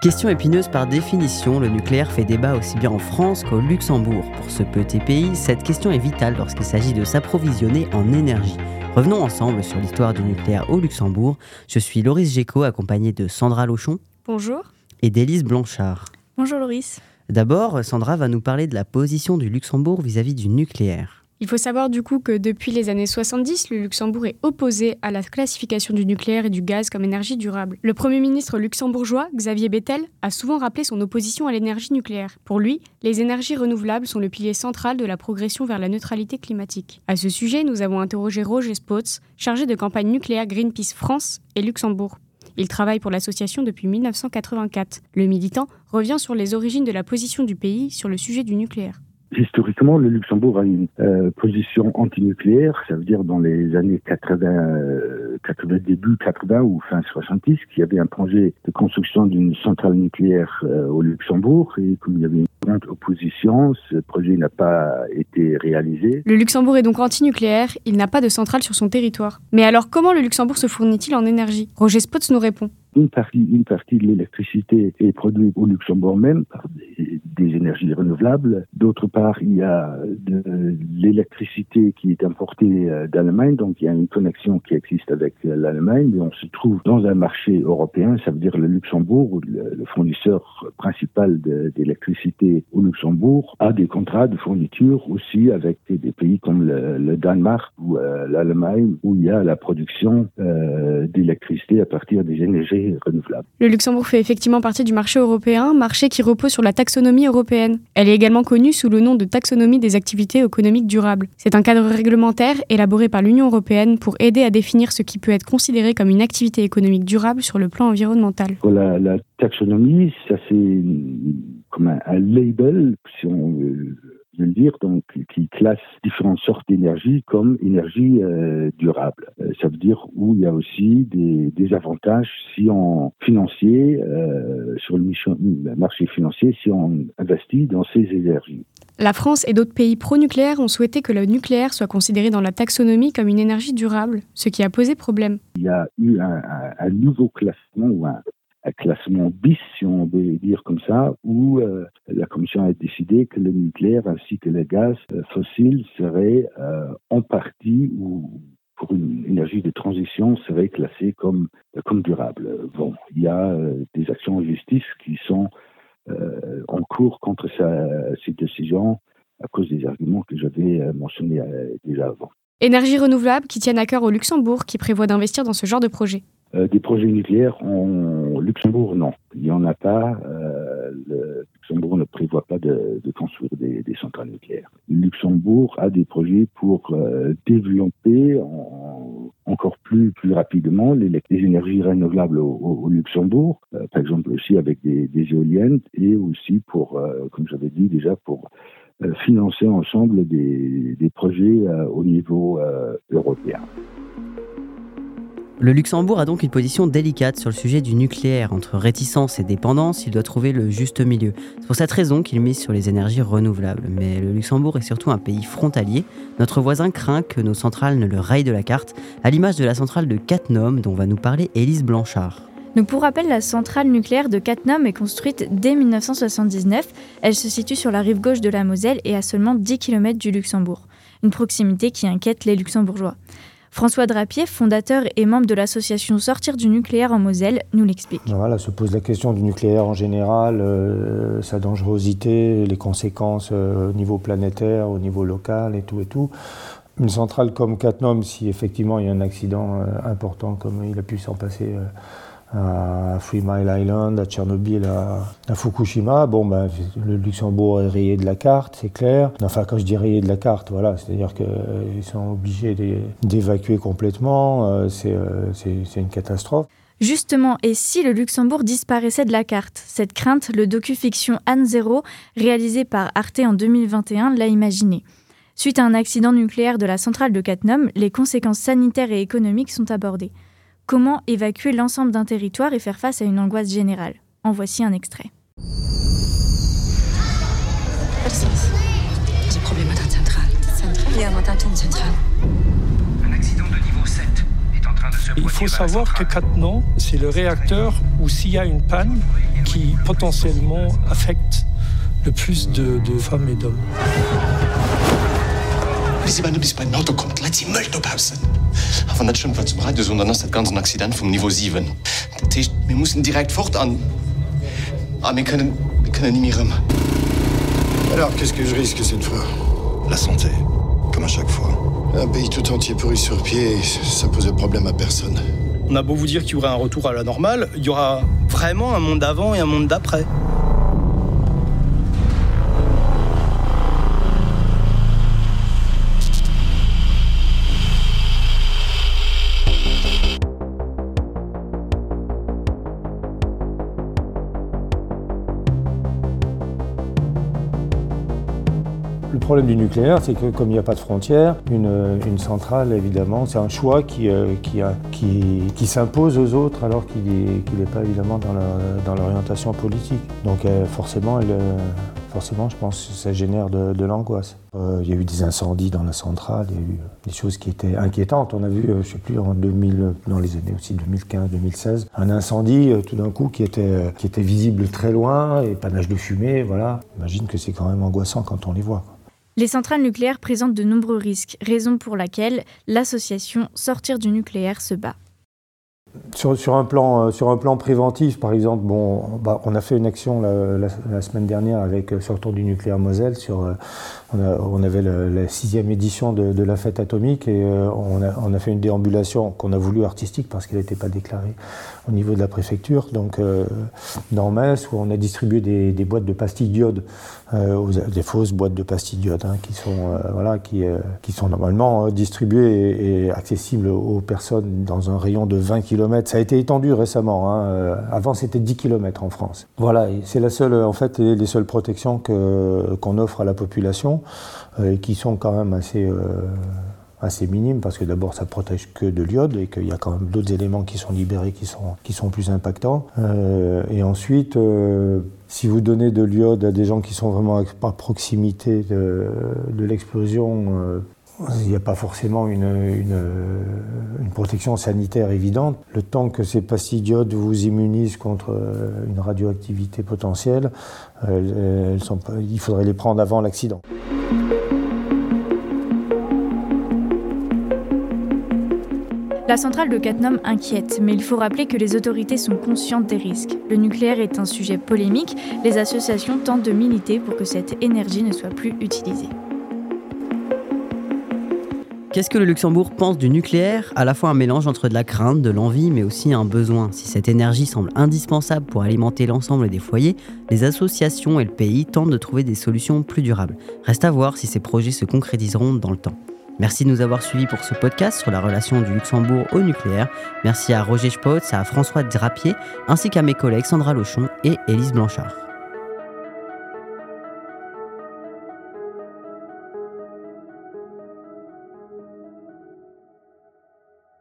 Question épineuse par définition, le nucléaire fait débat aussi bien en France qu'au Luxembourg. Pour ce petit pays, cette question est vitale lorsqu'il s'agit de s'approvisionner en énergie. Revenons ensemble sur l'histoire du nucléaire au Luxembourg. Je suis Loris Géco, accompagné de Sandra Lochon. Bonjour. Et d'Élise Blanchard. Bonjour Loris. D'abord, Sandra va nous parler de la position du Luxembourg vis-à-vis du nucléaire. Il faut savoir du coup que depuis les années 70, le Luxembourg est opposé à la classification du nucléaire et du gaz comme énergie durable. Le Premier ministre luxembourgeois, Xavier Bettel, a souvent rappelé son opposition à l'énergie nucléaire. Pour lui, les énergies renouvelables sont le pilier central de la progression vers la neutralité climatique. À ce sujet, nous avons interrogé Roger Spotz, chargé de campagne nucléaire Greenpeace France et Luxembourg. Il travaille pour l'association depuis 1984. Le militant revient sur les origines de la position du pays sur le sujet du nucléaire. Historiquement, le Luxembourg a une position antinucléaire, ça veut dire dans les années 80, début 80 ou fin 70, qu'il y avait un projet de construction d'une centrale nucléaire au Luxembourg, et comme il y avait une grande opposition, ce projet n'a pas été réalisé. Le Luxembourg est donc anti-nucléaire, il n'a pas de centrale sur son territoire. Mais alors comment le Luxembourg se fournit-il en énergie ? Roger Spotz nous répond. Une partie de l'électricité est produite au Luxembourg même par des énergies renouvelables. D'autre part, il y a de l'électricité qui est importée d'Allemagne, donc il y a une connexion qui existe avec l'Allemagne, mais on se trouve dans un marché européen, ça veut dire le Luxembourg, le fournisseur principal d'électricité au Luxembourg, a des contrats de fourniture aussi avec des pays comme le Danemark ou l'Allemagne, où il y a la production d'électricité à partir des énergies renouvelables. Le Luxembourg fait effectivement partie du marché européen, marché qui repose sur la taxonomie européenne. Elle est également connue sous le nom de taxonomie des activités économiques durables. C'est un cadre réglementaire élaboré par l'Union européenne pour aider à définir ce qui peut être considéré comme une activité économique durable sur le plan environnemental. La taxonomie, ça c'est comme un label, si on veut le dire, donc qui classe différentes sortes d'énergie comme énergie durable. Ça veut dire où il y a aussi des avantages financiers sur le marché financier si on investit dans ces énergies. La France et d'autres pays pro-nucléaires ont souhaité que le nucléaire soit considéré dans la taxonomie comme une énergie durable, ce qui a posé problème. Il y a eu un nouveau classement ou un classement bis, si on veut dire comme ça, où la Commission a décidé que le nucléaire ainsi que le gaz fossile seraient en partie ou pour une énergie de transition seraient classés comme durable. Bon, il y a des actions en justice qui sont en cours contre ces décisions à cause des arguments que j'avais mentionnés déjà avant. Énergies renouvelables qui tiennent à cœur au Luxembourg qui prévoit d'investir dans ce genre de projet. Des projets nucléaires au Luxembourg, non. Il n'y en a pas. Le Luxembourg ne prévoit pas de construire des centrales nucléaires. Le Luxembourg a des projets pour développer encore plus rapidement les énergies renouvelables au Luxembourg, par exemple aussi avec des éoliennes et aussi pour, comme j'avais dit déjà, pour financer ensemble des projets au niveau européen. Le Luxembourg a donc une position délicate sur le sujet du nucléaire. Entre réticence et dépendance, il doit trouver le juste milieu. C'est pour cette raison qu'il mise sur les énergies renouvelables. Mais le Luxembourg est surtout un pays frontalier. Notre voisin craint que nos centrales ne le rayent de la carte, à l'image de la centrale de Cattenom dont va nous parler Élise Blanchard. Donc pour rappel, la centrale nucléaire de Cattenom est construite dès 1979. Elle se situe sur la rive gauche de la Moselle et à seulement 10 km du Luxembourg. Une proximité qui inquiète les Luxembourgeois. François Drapier, fondateur et membre de l'association Sortir du nucléaire en Moselle, nous l'explique. Voilà, se pose la question du nucléaire en général, sa dangerosité, les conséquences au niveau planétaire, au niveau local et tout. Une centrale comme Cattenom, si effectivement il y a un accident important comme il a pu s'en passer à Three Mile Island, à Tchernobyl, à Fukushima, le Luxembourg est rayé de la carte, c'est clair. Enfin, quand je dis rayé de la carte, voilà, c'est-à-dire qu'ils sont obligés d'évacuer complètement, c'est une catastrophe. Justement, et si le Luxembourg disparaissait de la carte ? Cette crainte, le docu-fiction Anne Zéro, réalisé par Arte en 2021, l'a imaginé. Suite à un accident nucléaire de la centrale de Cattenom, les conséquences sanitaires et économiques sont abordées. Comment évacuer l'ensemble d'un territoire et faire face à une angoisse générale ? En voici un extrait. Un accident de niveau 7 est en train Il faut savoir que Cattenom, c'est le réacteur où s'il y a une panne qui potentiellement affecte le plus de femmes et d'hommes. Als je bis bij een auto komt, laat je melden ophouden. Van dat schon wat zum Radio, sondern das ganze Accident vom Niveau 7. Das heißt, wir müssen direkt fortan. Aber wir können nicht mehr rum. Alors, qu'est-ce que je risque cette fois? La santé, comme à chaque fois. Un pays tout entier pourri sur pied, ça pose de problème à personne. On a beau vous dire qu'il y aura un retour à la normale, il y aura vraiment un monde d'avant et un monde d'après. Le problème du nucléaire, c'est que comme il n'y a pas de frontières, une centrale, évidemment, c'est un choix qui s'impose aux autres alors qu'il n'est pas évidemment dans l'orientation politique. Donc forcément, je pense que ça génère de l'angoisse. Il y a eu des incendies dans la centrale, il y a eu des choses qui étaient inquiétantes. On a vu, je ne sais plus, en 2000, dans les années aussi 2015-2016, un incendie tout d'un coup qui était visible très loin, et panache de fumée, voilà. J'imagine que c'est quand même angoissant quand on les voit. Les centrales nucléaires présentent de nombreux risques, raison pour laquelle l'association Sortir du nucléaire se bat. Sur un plan préventif, par exemple, on a fait une action la semaine dernière avec Sortir du nucléaire Moselle. On avait la 6e édition de la fête atomique et on a fait une déambulation qu'on a voulu artistique parce qu'elle n'était pas déclarée au niveau de la préfecture. Donc dans Metz, où on a distribué des boîtes de pastilles d'iode, des fausses boîtes de pastilles d'iode qui sont normalement distribuées et accessibles aux personnes dans un rayon de 20 km. Ça a été étendu récemment. Avant, c'était 10 km en France. Voilà, et c'est les seules protections qu'on offre à la population, et qui sont quand même assez minimes, parce que d'abord, ça protège que de l'iode, et qu'il y a quand même d'autres éléments qui sont libérés qui sont plus impactants. Et ensuite, si vous donnez de l'iode à des gens qui sont vraiment à proximité de l'explosion, il n'y a pas forcément une protection sanitaire évidente. Le temps que ces pastilles d'iode vous immunisent contre une radioactivité potentielle, il faudrait les prendre avant l'accident. La centrale de Cattenom inquiète, mais il faut rappeler que les autorités sont conscientes des risques. Le nucléaire est un sujet polémique, les associations tentent de militer pour que cette énergie ne soit plus utilisée. Qu'est-ce que le Luxembourg pense du nucléaire ? À la fois un mélange entre de la crainte, de l'envie, mais aussi un besoin. Si cette énergie semble indispensable pour alimenter l'ensemble des foyers, les associations et le pays tentent de trouver des solutions plus durables. Reste à voir si ces projets se concrétiseront dans le temps. Merci de nous avoir suivis pour ce podcast sur la relation du Luxembourg au nucléaire. Merci à Roger Spotz, à François Drapier, ainsi qu'à mes collègues Sandra Lochon et Élise Blanchard.